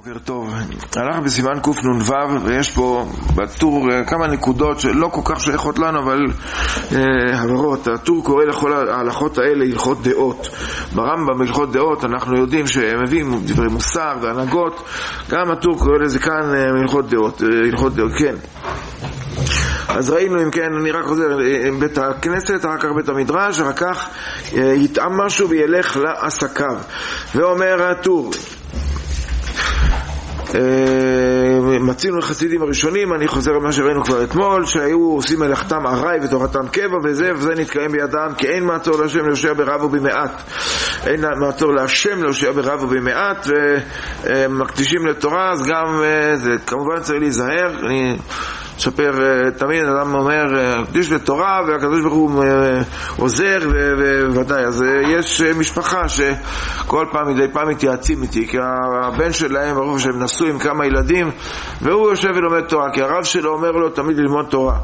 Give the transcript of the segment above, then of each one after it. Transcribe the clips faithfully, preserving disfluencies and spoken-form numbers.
בוקר טוב. הלך בסימן קוף נ"ו ויש פה בטור כמה נקודות שלא כל כך שייכות לנו, אבל אה, הברות. הטור קורא לכל ההלכות האלה הלכות דעות. ברמב"ם בהלכות דעות אנחנו יודעים שהם מביאים דברי מוסר והנהגות. גם הטור קורא לזה כאן אה, הלכות דעות. אה, הלכות דעות, כן. אז ראינו, אם כן, אני רק חוזר, בית הכנסת, אחר כך בית המדרש, אחר כך אה, יטעם משהו וילך לעסקיו. ואומר הטור, מצינו לחסידים הראשונים, אני חוזר על מה שראינו כבר אתמול, שהיו עושים מלאכתם ארעי ותורתם קבע, וזה וזה נתקיים בידם, כי אין מעצור להשם להושיע ברב ובמעט, אין מעצור להשם להושיע ברב ובמעט, ומקדישים לתורה. אז גם זה כמובן צריך להיזהר. אני שפר, תמיד אדם אומר קדיש לתורה והקדוש ברוך הוא עוזר, וודאי. אז יש משפחה שכל פעם מדי פעם מתייעצים איתי, כי הבן שלהם, ברוך שהם נשאו עם כמה ילדים, והוא יושב ולומד תורה, כי הרב שלו אומר לו תמיד ללמוד תורה,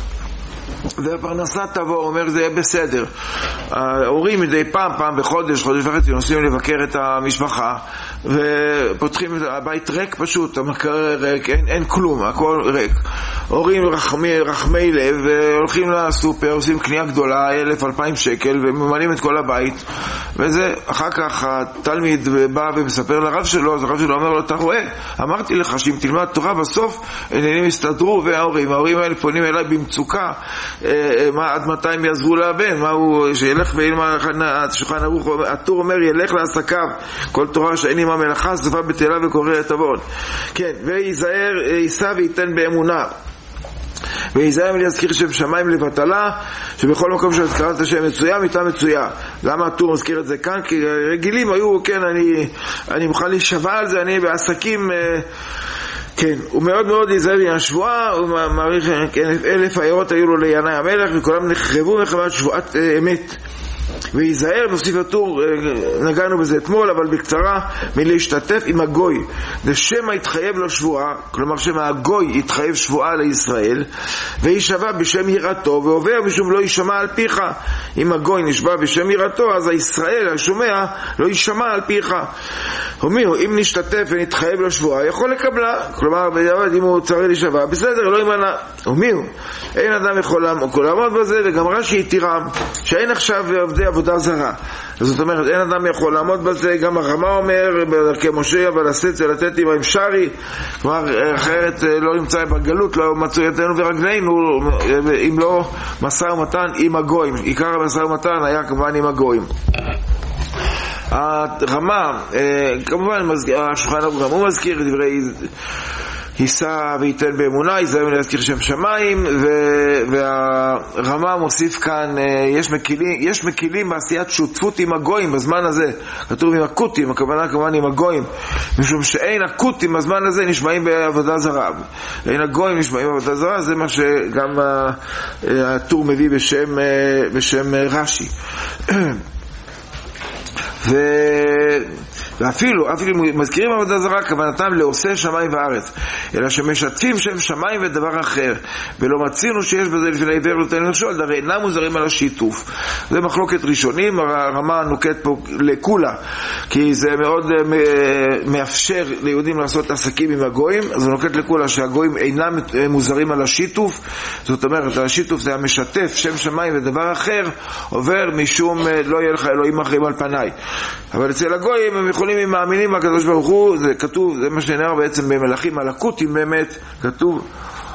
והפרנסה תבוא, הוא אומר זה יהיה בסדר. ההורים מדי פעם, פעם בחודש, חודש וחצי, נוסעים לבקר את המשפחה, ופותחים את הבית ריק פשוט, המקרר ריק, אין, אין כלום, הכל ריק. הורים רחמי, רחמי לב, והולכים לסופר, עושים קנייה גדולה, אלף, אלפיים שקל, וממלאים את כל הבית, וזה, אחר כך התלמיד בא ומספר לרב שלו, אז הרב שלו אומר לו, אתה רואה, אמרתי לך שאם תלמד תורה בסוף, עניינים יסתדרו, וההורים, ההורים האלה פונים אליי במצוקה, מה, עד מתי הם יעזרו לבן, מה הוא, שילך וילמד שולחן ערוך. הטור אומר ילך לעסקיו, כל תורה שאין עם המלאכה סופה בטלה וקורא לתבון. כן, ויזהר, יישא וייתן באמונה, ויזהר מלהזכיר שם שמיים לבטלה, שבכל מקום שהזכרת השם מצויה מיתה מצויה. למה הטור מזכיר את זה כאן? כי רגילים היו, כן, אני, אני מוכן להישבע על זה, אני בעסקים, כן, הוא מאוד מאוד ייזהר מן השבועה. הוא מעריך, כן, אלף העירות היו לו לינאי המלך, וכולם נחרבו מחמת שבועת אמת. ויזהר, נוסיף הטור, נגענו בזה אתמול, אבל בקצרה, מלהשתתף עם הגוי. זה שמא יתחייב לו שבועה, כלומר שמא הגוי יתחייב שבועה לישראל, וישבע בשם יראתו, ועובר משום לא ישמע על פיך. אם הגוי נשבע בשם יראתו, אז הישראל, השומע, לא ישמע על פיך. ומיהו, אם נשתתף ונתחייב לו שבועה, יכול לקבלה. כלומר, בדיעבד, אם הוא צריך להישבע, בסדר, לא ימנע. ומיהו, אין אדם יכול לעמוד בזה, וגם רש"י יתירם, שאין עכשיו עובדי עבודה זרה. זאת אומרת, אין אדם יכול לעמוד בזה. גם הרמה אומר בדרכי משה, אבל עשית זה לתת עם שרי, כלומר, אחרת לא נמצא בגלות, לא מצאו ידינו ורגלינו, אם לא משא ומתן עם הגויים. עיקר המשא ומתן היה כמובן עם הגויים. הרמה, כמובן, השולחן ערוך גם הוא מזכיר דברי יישא וייתן באמונה, ייזהר להזכיר שם שמיים, והרמה מוסיף כאן, יש מקילים, יש מקילים בעשיית שותפות עם הגויים בזמן הזה. כתוב עם הקוטים, הכוונה כמובן עם הגויים, משום שאין הקוטים בזמן הזה נשמעים בעבודה זרה, אין הגויים נשמעים בעבודה זרה. זה מה שגם הטור מביא בשם, בשם רש"י. ו... ואפילו, אפילו מזכירים עבודה זרה, כוונתם לעושה שמיים וארץ, אלא שמשתפים שם שמיים ודבר אחר, ולא מצינו שיש בזה לפני עיוור נותן מכשול, הרי אינם מוזרים על השיתוף. זה מחלוקת ראשונים. הרמה נוקט פה לכולה, כי זה מאוד מאפשר ליהודים לעשות עסקים עם הגויים, אז זה נוקט לכולה שהגויים אינם מוזרים על השיתוף. זאת אומרת, השיתוף זה המשתף שם שמיים ודבר אחר, עובר משום לא יהיה לך אלוהים אחרים על פניי. אבל אצל הגויים הם יכולים, הם מאמינים בקדוש ברוך הוא. זה כתוב, זה מה שנאמר בעצם במלכים על הקוטים, באמת כתוב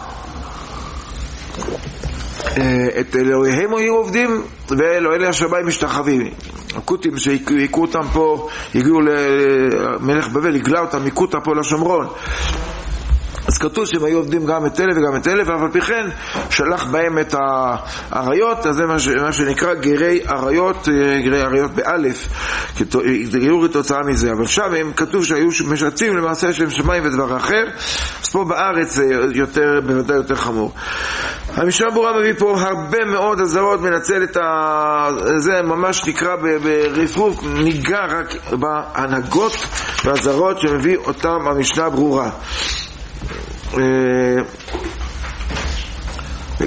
את אלוהיהם היו עובדים ואלוהי השמיים משתחווים. הקוטים שהיכו אותם פה, הגיעו למלך בבל, הגלה אותם מקוטה פה לשומרון, אז כתוב שהם היו עובדים גם את אלה וגם את אלה, ואף על פי כן שלח בהם את העריות. אז זה מה שנקרא גרי עריות, גרי עריות באלף, גיור כתוצאה מזה. אבל שם הם כתוב שהיו משתפים למעשה שם שמיים ודבר אחר. אז פה בארץ זה יותר, בוודאי יותר חמור. המשנה ברורה מביא פה הרבה מאוד עזרות, מנצל את ה... זה ממש נקרא ברפרוף, ניגע רק בהנהגות והעזרות שמביא אותם המשנה ברורה.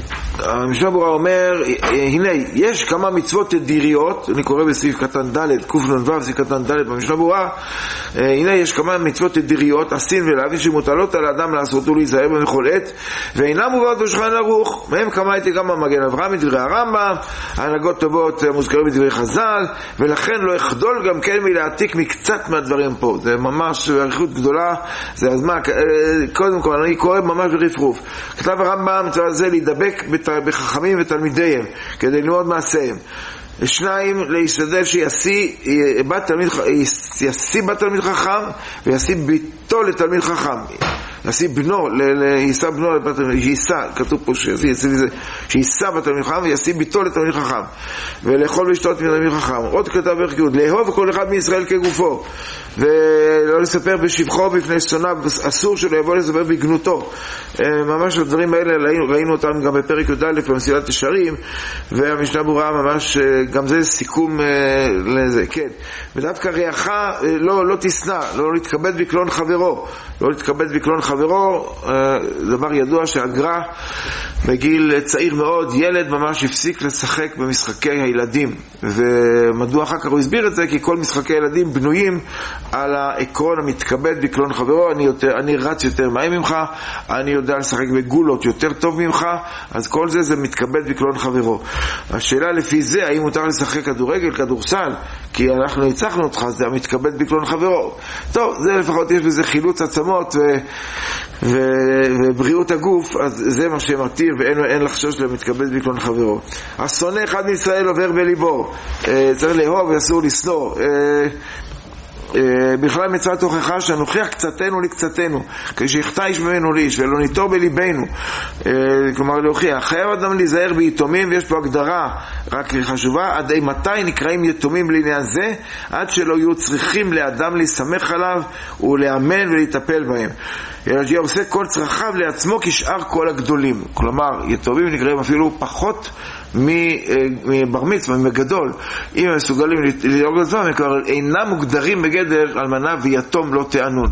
המשנה ברורה אומר, הנה, יש כמה מצוות תדיריות, אני קורא בסעיף קטן ד', קנ"ו, סעיף קטן ד' במשנה ברורה, הנה יש כמה מצוות תדיריות, עשין ולהבין שמוטלות על האדם לעשות ולהיזהר בכל עת, ואינם מובאות בשולחן ערוך, מהם כמה הייתי גם במגן אברהם מדברי הרמב"ם, הנהגות טובות מוזכרים מדברי חז"ל, ולכן לא יחדול גם כן מלהעתיק מקצת מהדברים פה, זה ממש אריכות גדולה, זה אז מה, קודם כל אני קורא ממש ברפרוף, כתב הרמב"ם מצווה זה להידבק בחכמים ותלמידיהם, כדי ללמוד מעשיהם. שניים, להשתדל שישיא בת תלמיד, ישיא בת תלמיד חכם וישיא ביתו לתלמיד חכם, ישיא בנו, יישא בנו, יישא, כתוב פה שיישא בתלמיד חכם וישיא ביתו לתלמיד חכם, ולאכול ולשתות מתלמיד חכם. עוד כתב ערך י' לאהוב כל אחד מישראל כגופו, ולא לספר בשבחו בפני שונאיו, אסור שלא יבוא לספר בגנותו. ממש הדברים האלה ראינו אותם גם בפרק י"א במסילת ישרים, והמשנה ברורה ממש גם זה סיכום לזה. כן, ודווקא ריח לא, לא תשנא, לא להתכבד בקלון חברו, לא להתכבד בקלון חברו, דבר ידוע שהגר"א בגיל צעיר מאוד, ילד ממש הפסיק לשחק במשחקי הילדים. ומדוע אחר כך הוא הסביר את זה? כי כל משחקי הילדים בנויים על העקרון המתכבד בקלון חברו. אני, יותר, אני רץ יותר מהר ממך, אני יודע לשחק בגולות יותר טוב ממך, אז כל זה זה מתכבד בקלון חברו. השאלה לפי זה, האם מותר לשחק כדורגל, כדורסל, כי אנחנו ניצחנו אותך, זה המתכבד בקלון חברו. טוב, זה לפחות יש בזה חילוץ עצמות ו... ו... ובריאות הגוף, אז זה מה שמתיר, ואין אין לחשוש למתכבד בקלון חברו. השונא אחד מישראל עובר בליבו, צריך לאהוב ואסור לשנוא. בכלל מצוות הוכחה שנוכיח קצתנו לקצתנו, כשיחטא איש ממנו לאיש ולא ניטור בליבנו, כלומר להוכיח. חייב אדם להיזהר ביתומים, ויש פה הגדרה רק חשובה, עד מתי נקראים יתומים לעניין זה? עד שלא יהיו צריכים לאדם להסתמך עליו ולאמן ולהטפל בהם, אלא עושה כל צרכיו לעצמו כשאר כל הגדולים. כלומר יתומים נקראים אפילו פחות מבר מצווה, מגדול. אם הם מסוגלים לדאוג לעצמם, הם כבר אינם מוגדרים בגדר אלמנה ויתום לא תענון.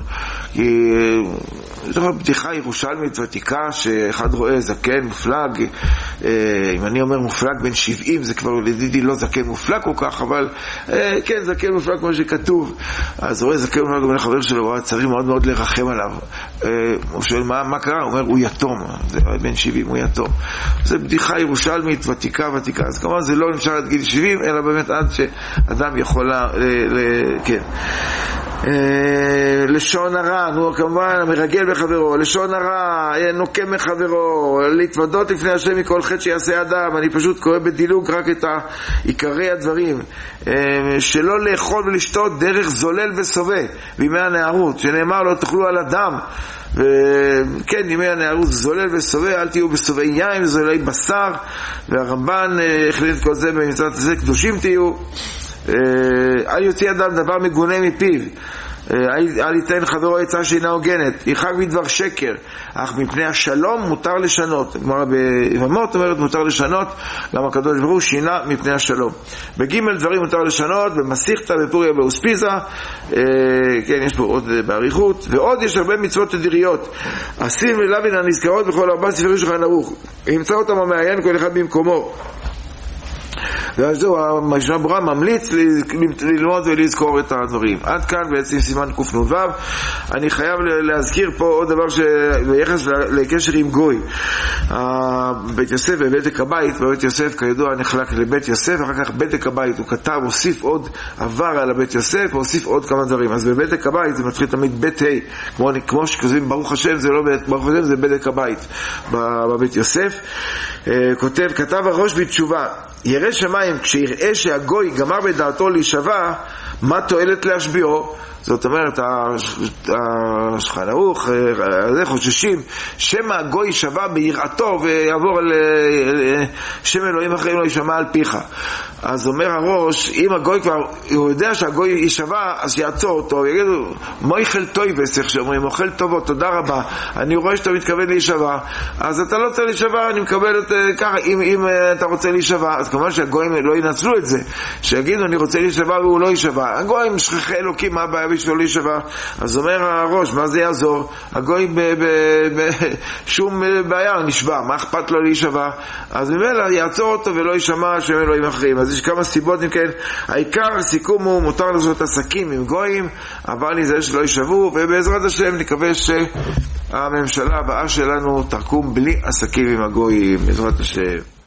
זו בדיחה ירושלמית ותיקה, שאחד רואה זקן מופלג, אם אני אומר מופלג בן שבעים, זה כבר לדידי לא זקן מופלג כל כך, אבל כן, זקן מופלג כמו שכתוב. אז רואה זקן מופלג בן החבר שלו, צריך מאוד מאוד לרחם עליו. הוא שואל מה, מה קרה? הוא אומר, הוא יתום, זה בן שבעים, הוא יתום. זה בדיחה ירושלמית ותיקה ותיקה. אז כמובן זה לא נמשך עד גיל שבעים, אלא באמת עד שאדם יכול ל... ל... כן. לשון הרע, נו כמובן מרגל בחברו, לשון הרע, נוקם מחברו, להתוודות לפני השם מכל חטא שיעשה אדם. אני פשוט קורא בדילוג רק את עיקרי הדברים. שלא לאכול ולשתות דרך זולל וסובה בימי הנערות, שנאמר לא תאכלו על אדם. וכן, ימי הנערות זולל וסובה, אל תהיו בסובי יין וזוללי בשר, והרמב"ן החליט כל זה במצוות הזה, קדושים תהיו. אל יוציא אדם דבר מגונה מפיו, אל ייתן חברו עצה שאינה הוגנת, ירחק מדבר שקר, אך מפני השלום מותר לשנות. כלומר ביבמות אומרת מותר לשנות, גם הקדוש ברוך הוא שינה מפני השלום. בגימל דברים מותר לשנות, במסיכתא בפוריה באוספיזה, כן, יש פה עוד בעריכות, ועוד יש הרבה מצוות תדיריות, עשים ולבין הנזכרות בכל ארבע ספרי שולחן ערוך, ימצא אותם המעיין כל אחד במקומו. ואז זהו, המשנה ברורה ממליץ ללמוד ולזכור את הדברים. עד כאן בעצם סימן קנ"ו. אני חייב להזכיר פה עוד דבר ביחס לקשר עם גוי. בית יוסף ובדק הבית, בבית יוסף כידוע נחלק לבית יוסף, אחר כך בדק הבית הוא כתב, הוסיף עוד עבר על הבית יוסף, והוסיף עוד כמה דברים. אז בבדק הבית זה מתחיל תמיד בית ה', כמו, כמו שכותבים ברוך השם, זה לא בית, ברוך השם זה בדק הבית בבית יוסף. כותב, כתב הראש בתשובה, ירא שמיים, כשיראה שהגוי גמר בדעתו להישבע, מה תועלת להשביעו? זאת אומרת, השולחן ערוך, חוששים, שמא הגוי יישבע ביראתו ויעבור על שם אלוהים אחרים לא יישמע על פיך. אז אומר הראש, אם הגוי כבר, הוא יודע שהגוי יישבע, אז יעצור אותו, יגידו, מויכל טויבס, איך שאומרים, אוכל טובות, תודה רבה, אני רואה שאתה מתכוון להישבע, אז אתה לא צריך להישבע, אני מקבל את ככה, אם, אם אתה רוצה להישבע, אז כמובן שהגויים לא ינצלו את זה, שיגידו, אני רוצה להישבע והוא לא יישבע. הגויים שכחי אלוקים, מה הבעיה בשביל להישבע. אז אומר הראש, מה זה יעזור? הגוי בשום בעיה נשבע, מה אכפת לו להישבע? אז ממילא יעצור אותו ולא יישמע שם אלוהים אחרים. אז יש כמה סיבות, אם כן, העיקר סיכום הוא מותר לעשות עסקים עם גויים, אבל נזהר שלא יישבו, ובעזרת השם נקווה שהממשלה הבאה שלנו תקום בלי עסקים עם הגויים, בעזרת השם.